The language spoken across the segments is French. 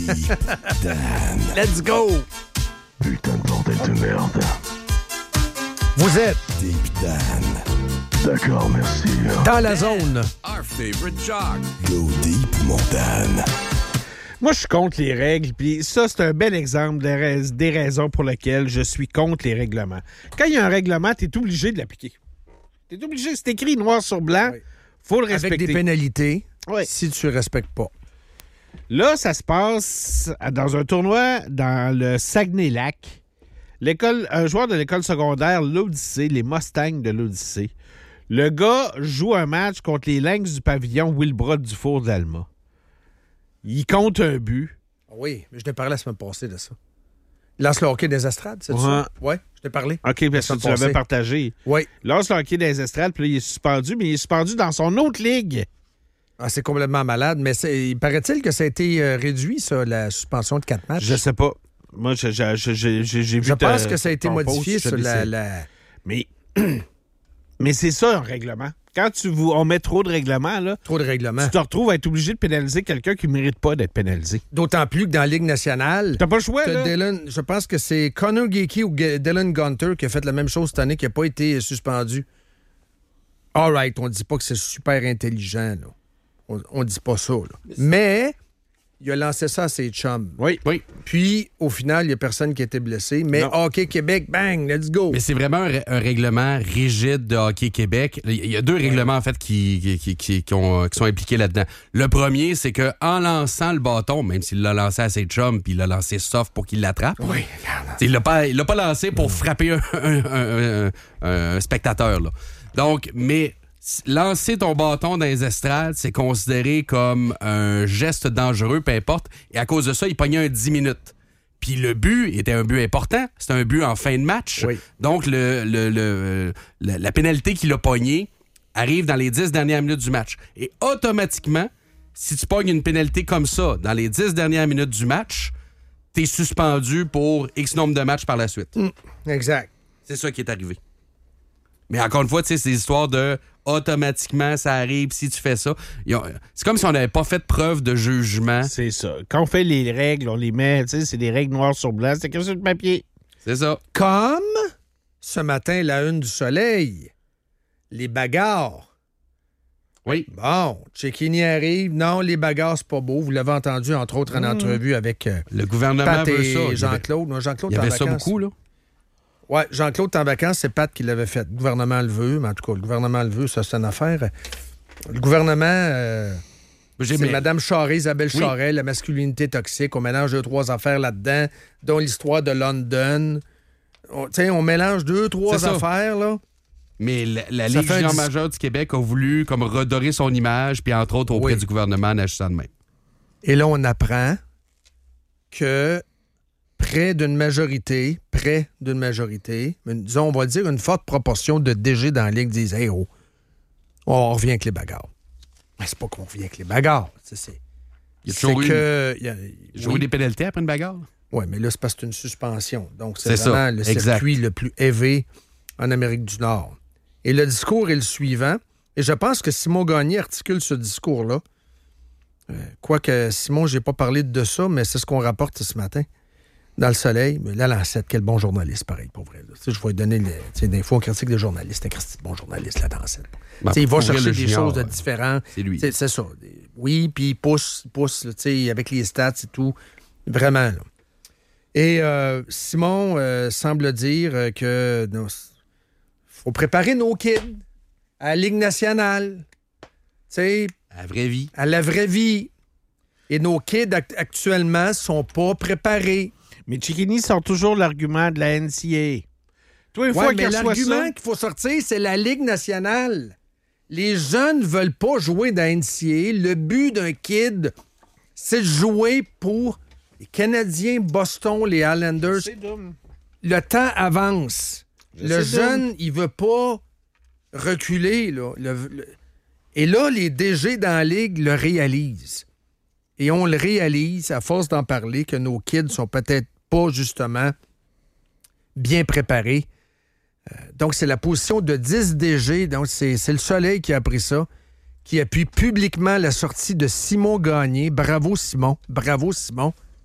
Let's go! Putain de bordel de merde. Vous êtes Deep Dan. D'accord, merci. dans la zone. Our favorite jock. Go deep, mon Dan. Moi, je suis contre les règles, puis ça, c'est un bel exemple des raisons pour lesquelles je suis contre les règlements. Quand il y a un règlement, tu es obligé de l'appliquer. Tu es obligé, c'est écrit noir sur blanc, faut le respecter. Avec des pénalités, Oui. si tu ne respectes pas. Là, ça se passe dans un tournoi dans le Saguenay-Lac. Un joueur de l'école secondaire, l'Odyssée, les Mustangs de l'Odyssée. Le gars joue un match contre les Lynx du pavillon Wilbrod du Four d'Alma. Il compte un but. Oui, mais je t'ai parlé la semaine passée de ça. Lance le hockey des estrades, c'est ça? Oui, je t'ai parlé. OK, parce que tu l'avais partagé. Oui. Lance le hockey des estrades, puis là, il est suspendu, mais il est suspendu dans son autre ligue. Ah, c'est complètement malade, mais il paraît-il que ça a été réduit, ça, la suspension de 4 matchs. Je sais pas. Moi, j'ai vu... Je pense que ça a été ton modifié post, sur je sais. la... Mais c'est ça, un règlement. Quand on met trop de règlements, là, Trop de règlements. tu te retrouves à être obligé de pénaliser quelqu'un qui ne mérite pas d'être pénalisé. D'autant plus que dans la Ligue nationale... T'as pas le choix, là? Je pense que c'est Connor Geeky ou Dylan Gunter qui a fait la même chose cette année, qui n'a pas été suspendu. All right, on ne dit pas que c'est super intelligent, là. On dit pas ça, là. Mais il a lancé ça à ses chums. Oui. Puis, au final, il n'y a personne qui a été blessé. Mais Non. Hockey Québec, bang, let's go! Mais c'est vraiment un règlement rigide de Hockey Québec. Il y a deux règlements, en fait, qui sont impliqués là-dedans. Le premier, c'est qu'en lançant le bâton, même s'il l'a lancé à ses chums puis il l'a lancé soft pour qu'il l'attrape, il l'a pas lancé pour frapper un spectateur, là. Donc, mais lancer ton bâton dans les estrades, c'est considéré comme un geste dangereux, peu importe. Et à cause de ça, il pognait un 10 minutes. Puis le but était un but important. C'était un but en fin de match. Oui. Donc, la pénalité qu'il a pognée arrive dans les 10 dernières minutes du match. Et automatiquement, si tu pognes une pénalité comme ça dans les 10 dernières minutes du match, t'es suspendu pour X nombre de matchs par la suite. Exact. C'est ça qui est arrivé. Mais encore une fois, tu sais, c'est des histoires de automatiquement, ça arrive si tu fais ça. C'est comme si on n'avait pas fait preuve de jugement. C'est ça. Quand on fait les règles, on les met, tu sais, c'est des règles noires sur blanc, c'est écrit sur le papier. C'est ça. Comme ce matin, la une du soleil, les bagarres. Oui. Bon, Cecchini arrive. Non, les bagarres, c'est pas beau. Vous l'avez entendu, entre autres, en entrevue avec Le gouvernement Pat veut et ça. Jean-Claude. Non, Jean-Claude Il y est en avait ça vacances. beaucoup, là. Oui, Jean-Claude est en vacances, c'est Pat qui l'avait fait. Le gouvernement le veut, mais en tout cas, le gouvernement le veut, ça, c'est une affaire. Le gouvernement, c'est Mme Charest, Isabelle Charest, la masculinité toxique. On mélange 2-3 affaires là-dedans, dont l'histoire de London. On mélange 2-3 affaires, là. Mais la Ça Ligue fait un junior dis- majeure du Québec a voulu comme redorer son image, puis entre autres auprès Oui. du gouvernement en agissant de même. Et là, on apprend que près d'une majorité, mais disons, on va dire une forte proportion de DG dans la Ligue disent « Hey, oh, on revient avec les bagarres. » Mais c'est pas qu'on revient avec les bagarres. Il y a toujours eu des pénalités après une bagarre. Oui, mais là, c'est parce que c'est une suspension. Donc, c'est C'est vraiment ça, le exact. circuit le plus élevé en Amérique du Nord. Et le discours est le suivant. Et je pense que Simon Gagné articule ce discours-là. Quoique, Simon, j'ai pas parlé de ça, mais c'est ce qu'on rapporte ce matin dans le Soleil. Mais là, Lancette, quel bon journaliste, pareil, pour vrai. Là. Je vais lui donner des fois, on critique des journalistes. C'est un bon journaliste, la Lancette. Ben, Il va pour chercher vrai, le des junior, choses de différentes. c'est lui. C'est ça. Oui, puis il pousse là, avec les stats et tout. Vraiment, là. Et Simon semble dire que faut préparer nos kids à la Ligue nationale. Tu sais, À la vraie vie. à la vraie vie. Et nos kids actuellement sont pas préparés. Mais Cecchini sort toujours l'argument de la NCAA. Toi, une Ouais, fois mais qu'il reçoit l'argument ça... qu'il faut sortir, c'est la Ligue nationale. Les jeunes veulent pas jouer dans la NCAA. Le but d'un kid, c'est de jouer pour les Canadiens, Boston, les Islanders. C'est dumb. Le temps avance. Le sais jeune, il veut pas reculer. Là. Et là, les DG dans la Ligue le réalisent. Et on le réalise, à force d'en parler, que nos kids sont peut-être pas, justement, bien préparés. Donc, c'est la position de 10 DG. Donc, c'est le Soleil qui a appris ça, qui appuie publiquement la sortie de Simon Gagné. Bravo, Simon. Bravo, Simon.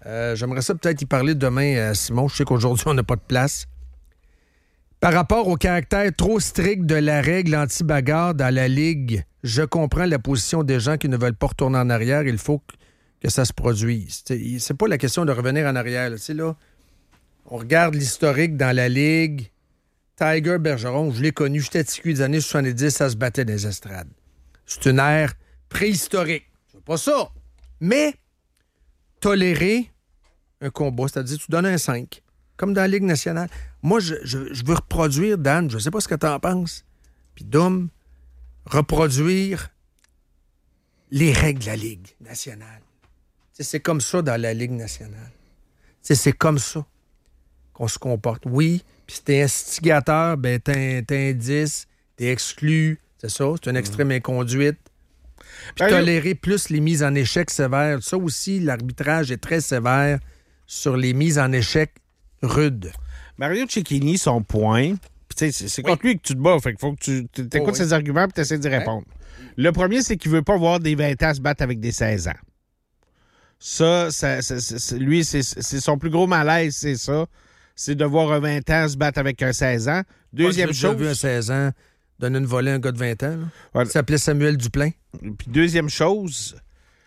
J'aimerais ça peut-être y parler demain à Simon. Je sais qu'aujourd'hui, on n'a pas de place. Par rapport au caractère trop strict de la règle anti-bagarre dans la Ligue, je comprends la position des gens qui ne veulent pas retourner en arrière. Il faut que ça se produise. C'est pas la question de revenir en arrière. Là, on regarde l'historique dans la Ligue. Tiger Bergeron, je l'ai connu, j'étais ticu des années 70, ça se battait des estrades. C'est une ère préhistorique. Je veux pas ça. Mais tolérer un combat, c'est-à-dire tu donnes un 5, comme dans la Ligue nationale. Moi, je veux reproduire, Dan, je sais pas ce que tu en penses, puis Dom, reproduire les règles de la Ligue nationale. C'est comme ça dans la Ligue nationale. C'est comme ça qu'on se comporte. Oui, puis si t'es instigateur, ben t'es indice, t'es exclu, c'est ça, c'est une extrême inconduite. Puis tolérer plus les mises en échec sévères. Ça aussi, l'arbitrage est très sévère sur les mises en échec rudes. Mario Cecchini, son point, c'est contre lui que tu te bats, fait qu'il faut que tu écoutes ses arguments et tu essaies d'y répondre. Le premier, c'est qu'il veut pas voir des 20 ans se battre avec des 16 ans. Ça, lui, c'est son plus gros malaise, c'est ça. C'est de voir un 20 ans se battre avec un 16 ans. Deuxième chose... J'ai vu un 16 ans donner une volée à un gars de 20 ans. Il s'appelait Samuel Duplain. Puis deuxième chose...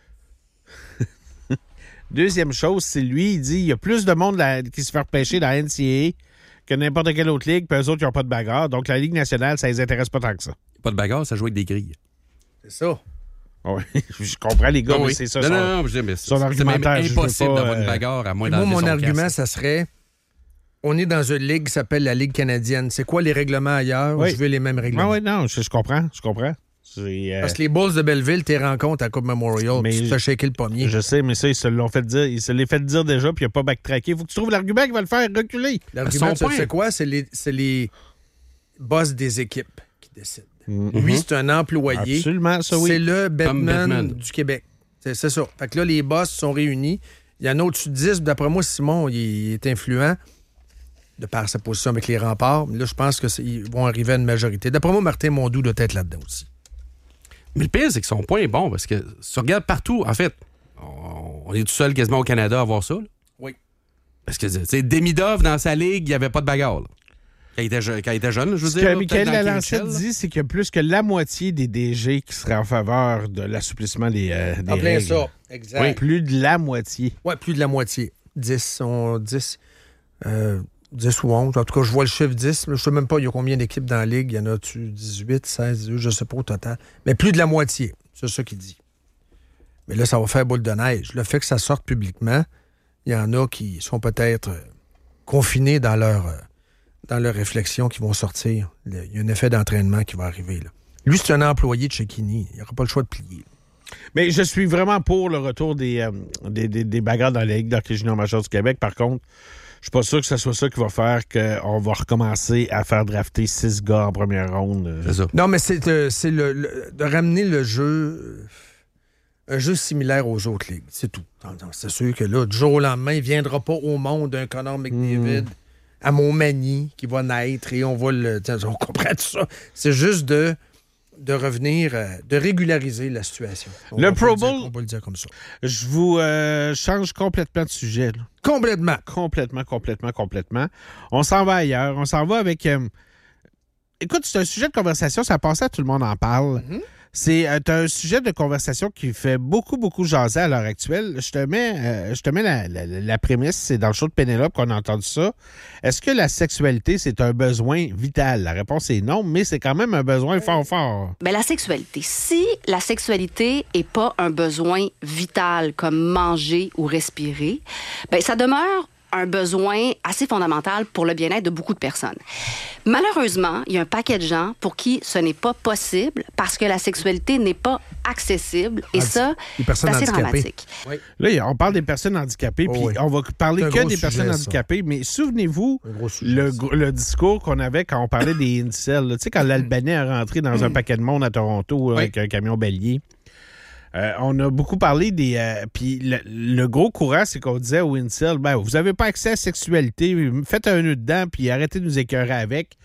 c'est lui, il dit il y a plus de monde qui se fait repêcher dans la NCAA que n'importe quelle autre ligue, puis eux autres, ils n'ont pas de bagarre. Donc, la Ligue nationale, ça les intéresse pas tant que ça. Pas de bagarre, ça joue avec des grilles. C'est ça. Oui, je comprends les gars, mais c'est ça. Non, son argumentaire. C'est impossible d'avoir une bagarre à moins d'enlever mon son argument, casque. ça serait on est dans une ligue qui s'appelle la Ligue canadienne. C'est quoi les règlements ailleurs? Oui. Je veux les mêmes règlements. Oui, non, je comprends. Parce que les Bulls de Belleville, t'es rencontres à Coupe Memorial, puis tu te fais shaker le pommier. Je sais, mais ça, ils se l'ont fait dire. Ils se l'ont fait dire déjà, puis il n'a pas backtracké. Il faut que tu trouves l'argument qui va le faire reculer. L'argument, c'est quoi? C'est les boss des équipes qui décident. Mm-hmm. Lui, c'est un employé. Absolument, ça, oui. C'est le Batman du Québec. C'est ça. Fait que là, les boss sont réunis. Il y en a au-dessus de 10. D'après moi, Simon, il est influent de par sa position avec les remparts. Mais là, je pense qu'ils vont arriver à une majorité. D'après moi, Martin Mondou doit être là-dedans aussi. Mais le pire, c'est que son point est bon, parce que si tu regardes partout, en fait, on est tout seul quasiment au Canada à voir ça. Là. Oui. Parce que, tu sais, Demidov, dans sa ligue, il n'y avait pas de bagarre. Là. Quand il était jeune, je veux dire. Ce que Michael Lalancette dit, c'est qu'il y a plus que la moitié des DG qui seraient en faveur de l'assouplissement des règles. En plein ça, exact. Oui, plus de la moitié. Oui, plus de la moitié. 10 ou 11. En tout cas, je vois le chiffre 10. Je ne sais même pas, il y a combien d'équipes dans la Ligue. Il y en a-tu 18, 16, 18, je ne sais pas au total. Mais plus de la moitié. C'est ça qu'il dit. Mais là, ça va faire boule de neige. Le fait que ça sorte publiquement, il y en a qui sont peut-être confinés dans leur réflexion qui vont sortir. Il y a un effet d'entraînement qui va arriver. Là. Lui, c'est un employé de Cecchini. Il n'aura pas le choix de plier. Mais je suis vraiment pour le retour des bagarres dans la Ligue d'hockey junior majeur du Québec. Par contre, je suis pas sûr que ce soit ça qui va faire qu'on va recommencer à faire drafter 6 gars en première ronde. C'est ça. Non, mais c'est de ramener le jeu, un jeu similaire aux autres ligues. C'est tout. C'est sûr que là, du jour au lendemain, il ne viendra pas au monde un Connor McDavid à Montmagny qui va naître et on va on comprend tout ça. C'est juste de revenir, de régulariser la situation. Le Pro Bowl, on va le dire comme ça. Je vous change complètement de sujet. Là. Complètement. Complètement. On s'en va ailleurs. On s'en va avec... Écoute, c'est un sujet de conversation. Ça passe à tout le monde en parle. Mm-hmm. C'est un sujet de conversation qui fait beaucoup jaser à l'heure actuelle. Je te mets la prémisse. C'est dans le show de Pénélope qu'on a entendu ça. Est-ce que la sexualité, c'est un besoin vital? La réponse est non, mais c'est quand même un besoin fort. Ben, la sexualité. Si la sexualité n'est pas un besoin vital comme manger ou respirer, ben, ça demeure un besoin assez fondamental pour le bien-être de beaucoup de personnes. Malheureusement, il y a un paquet de gens pour qui ce n'est pas possible parce que la sexualité n'est pas accessible et ça, c'est assez dramatique. Oui. Là, on parle des personnes handicapées, puis on va parler que des personnes handicapées, mais souvenez-vous le discours qu'on avait quand on parlait des incels. Tu sais, quand l'Albanais a rentré dans un paquet de monde à Toronto avec un camion bélier. On a beaucoup parlé des... puis le gros courant, c'est qu'on disait aux incels, vous n'avez pas accès à la sexualité, faites un nœud dedans, puis arrêtez de nous écœurer avec.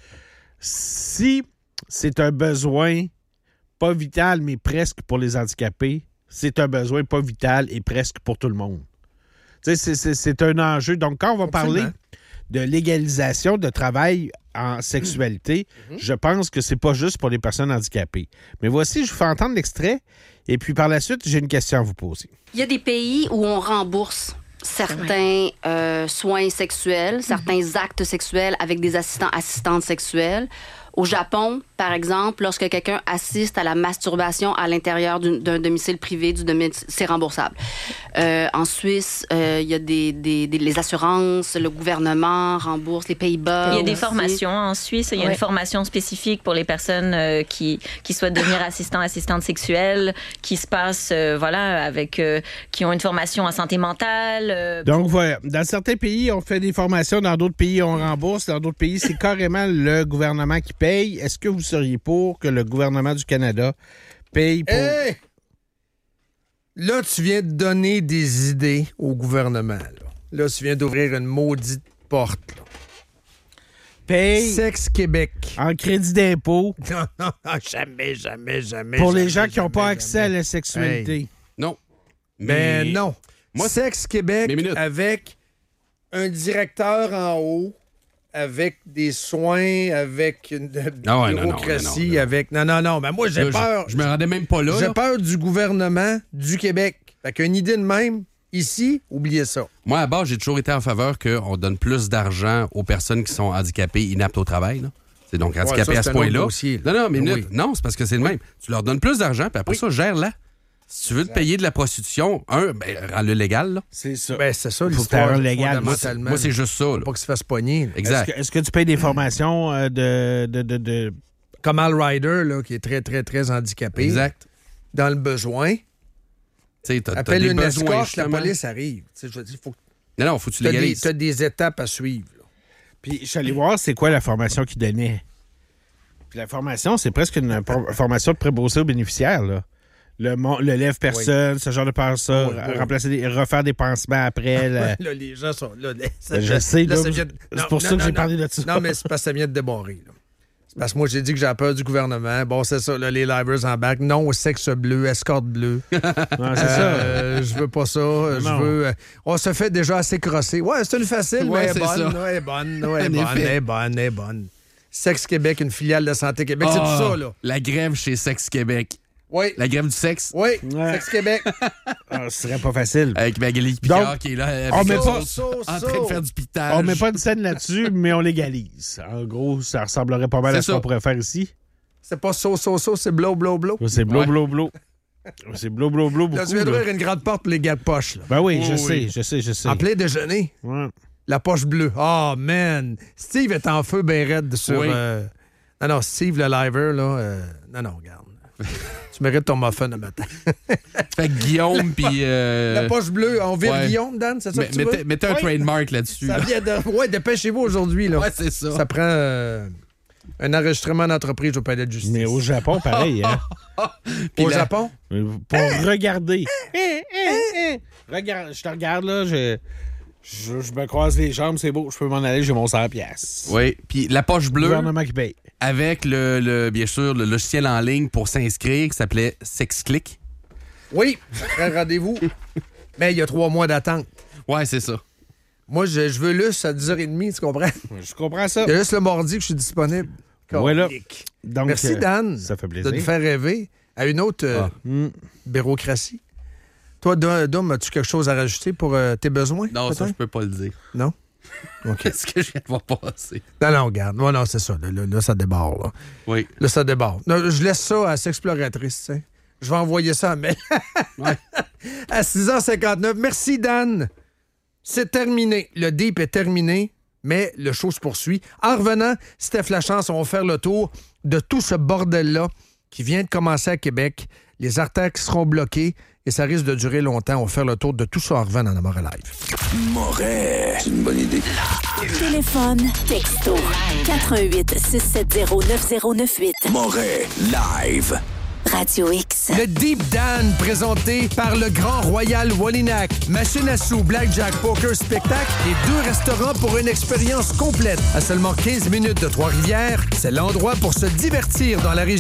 Si c'est un besoin pas vital, mais presque pour les handicapés, c'est un besoin pas vital et presque pour tout le monde. Tu sais, c'est un enjeu. Donc, quand on va parler de légalisation de travail en sexualité, je pense que c'est pas juste pour les personnes handicapées. Mais voici, je vous fais entendre l'extrait, et puis par la suite, j'ai une question à vous poser. Il y a des pays où on rembourse certains soins sexuels, certains actes sexuels avec des assistantes sexuelles. Au Japon, par exemple, lorsque quelqu'un assiste à la masturbation à l'intérieur d'un domicile privé, c'est remboursable. En Suisse, il y a les assurances, le gouvernement rembourse, les Pays-Bas. Il y a des formations en Suisse. Il y a une formation spécifique pour les personnes qui souhaitent devenir assistantes sexuelles, qui se passent, qui ont une formation en santé mentale. Donc, voilà. Dans certains pays, on fait des formations. Dans d'autres pays, on rembourse. Dans d'autres pays, c'est carrément le gouvernement qui paye. Est-ce que vous seriez pour que le gouvernement du Canada paye pour... Hey! Là, tu viens de donner des idées au gouvernement. Là, tu viens d'ouvrir une maudite porte. Là. Paye... Sexe Québec. En crédit d'impôt. Non, jamais. Pour les gens qui n'ont pas accès à la sexualité. Hey. Non. Mais non. Moi, Sexe Québec avec un directeur en haut, avec des soins, avec une bureaucratie, avec... Non, mais moi, j'ai peur. Je me rendais même pas là. J'ai peur du gouvernement du Québec. Fait qu'une idée de même, ici, oubliez ça. Moi, à base, j'ai toujours été en faveur qu'on donne plus d'argent aux personnes qui sont handicapées, inaptes au travail. Là. C'est donc handicapé à ce point-là. Non, mais non, c'est parce que c'est le même. Tu leur donnes plus d'argent, puis après ça, gère-la. Si tu veux te payer de la prostitution, rends-le légal. Là. C'est ça. Ben, c'est ça, l'histoire. Faut légal. Moi, c'est juste ça. Là. Pas qu'il se fasse pogner. Là. Exact. Est-ce que tu payes des formations de... Comme Al Ryder, là, qui est très, très, très handicapé. Exact. Dans le besoin. Appelle une escorte, la police arrive. Je veux dire, faut faut que tu légalises. Tu as des étapes à suivre. Là. Puis, je suis allé voir c'est quoi la formation qu'ils donnaient. Puis la formation, c'est presque une formation de préposé aux bénéficiaires, là. Le lève-personne, ce genre de personne, refaire des pansements après. Là, les gens sont là. Je sais, c'est pour ça que j'ai parlé de ça. Non, mais c'est parce que ça vient de débarrer. Là. C'est parce que moi, j'ai dit que j'ai peur du gouvernement. Bon, c'est ça, là, les livers en bac. Non au sexe bleu, escorte bleue. Non, c'est ça. Je veux pas ça. Je veux... on se fait déjà assez crosser. Ouais, c'est une facile, mais elle est bonne. Sexe Québec, une filiale de Santé Québec, c'est tout ça, là. La grève chez Sexe Québec. Oui. La grève du sexe. Oui, Sexe Québec. Ce serait pas facile. Avec Magali Picard qui est là en train de faire du pitage. On met pas de scène là-dessus, mais on légalise. En gros, ça ressemblerait pas mal à ce qu'on pourrait faire ici. C'est pas c'est blow. C'est blow. C'est blow. Là, tu viens d'ouvrir une grande porte pour les gars de poche. Là. Ben oui, je sais. En plein déjeuner. Ouais. La poche bleue. Oh, man. Steve est en feu bien raide sur... Oui. Non, Steve, le liver, là... Non, regarde. Tu mérites ton muffin le matin. Fait que Guillaume, puis... La poche bleue, on vire Guillaume, Dan, c'est ça que tu veux? Mettez un trademark là-dessus. Ça vient de... Ouais, dépêchez-vous aujourd'hui, là. Ouais, c'est ça. Ça prend un enregistrement d'entreprise au palais de justice. Mais au Japon, pareil, hein? Au Japon? Pour regarder. Regarde, je te regarde, là, je me croise les jambes, c'est beau, je peux m'en aller, j'ai mon 100$. Oui, puis la poche bleue... Le gouvernement qui paye. Avec, bien sûr, le logiciel en ligne pour s'inscrire qui s'appelait SexClick. Oui, ça prend rendez-vous. Mais il y a 3 mois d'attente. Ouais, c'est ça. Moi, je veux l'us à 10h30, tu comprends? Je comprends ça. Il y a juste le mardi que je suis disponible. Voilà. Donc, merci, Dan. Ça fait plaisir. De nous faire rêver à une autre bureaucratie. Toi, Dom, as-tu quelque chose à rajouter pour tes besoins? Non, peut-être? ça, je peux pas le dire. Non? OK. Qu'est-ce que je viens de voir passer? Non, regarde. Non, c'est ça. Là, ça déborde. Là. Oui. Là, ça déborde. Non, je laisse ça à Sexploratrice, tu sais. Je vais envoyer ça à Mel. Ouais. À 6h59. Merci, Dan. C'est terminé. Le deep est terminé, mais le show se poursuit. En revenant, Steph Lachance, on va faire le tour de tout ce bordel-là qui vient de commencer à Québec. Les artères qui seront bloquées. Et ça risque de durer longtemps. On va faire le tour de tout ça en revenant dans Moret Live. Moret, c'est une bonne idée. Téléphone, texto, 88-670-9098. Moret Live. Radio X. Le Deep Dan, présenté par le Grand Royal Wallinac. Machine à sous, Blackjack, Poker, spectacle et 2 restaurants pour une expérience complète. À seulement 15 minutes de Trois-Rivières, c'est l'endroit pour se divertir dans la région.